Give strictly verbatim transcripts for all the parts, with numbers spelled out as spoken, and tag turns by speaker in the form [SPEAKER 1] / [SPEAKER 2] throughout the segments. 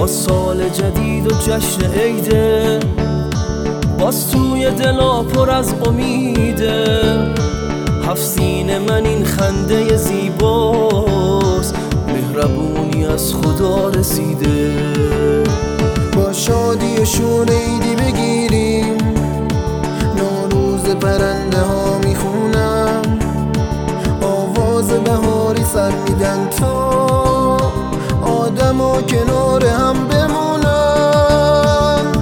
[SPEAKER 1] با سال جدید و جشن عیده، باز توی دلا پر از امیده. هفت سینه من این خنده زیباست، مهربونی از خدا رسیده.
[SPEAKER 2] با شادی شور عیدی بگیریم، نوروز پرنده ها میخونم، آواز بهاری سر میدن تا آدم ها کنار هم بمونن.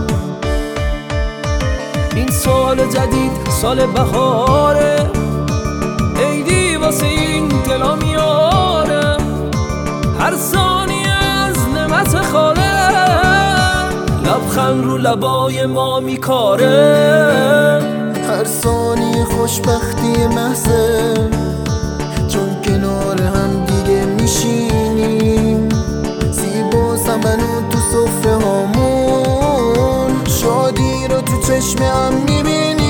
[SPEAKER 1] این سال جدید سال بهاره، عیدی واسه این دلا میاره. هر ثانیه از نعمت خاله، لبخند رو لبای ما میکاره.
[SPEAKER 2] هر ثانیه خوشبختی محضه، چون کنار هم دیگه میشینیم. زیبا سمنو تو صفحه هامون، شادی رو تو چشم هم میبینیم.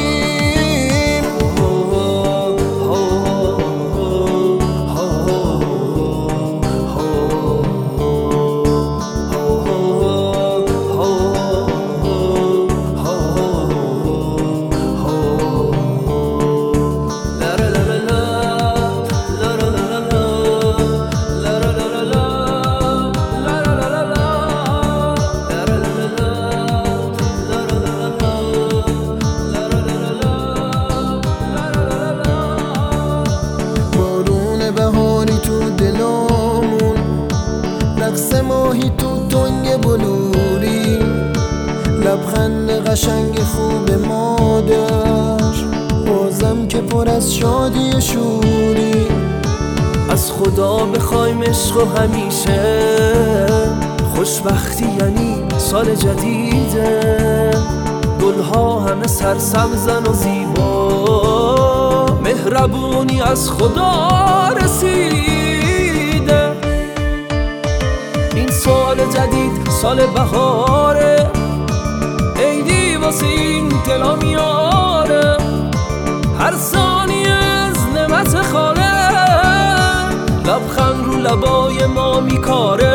[SPEAKER 2] رقص ماهی تو تنگ بلوری، لبخند قشنگ خوب مادر، بازم که پر از شادی شوری.
[SPEAKER 1] از خدا بخوایم عشق و همیشه، خوشبختی یعنی سال جدیده. گلها همه سرسبزن و زیبا، مهربونی از خدا رسیده. این سال جدید سال بهاره، عیدی واسه این دلا میاره. هر ثانیه از نعمت خاله، لبخند رو لبای ما میکاره.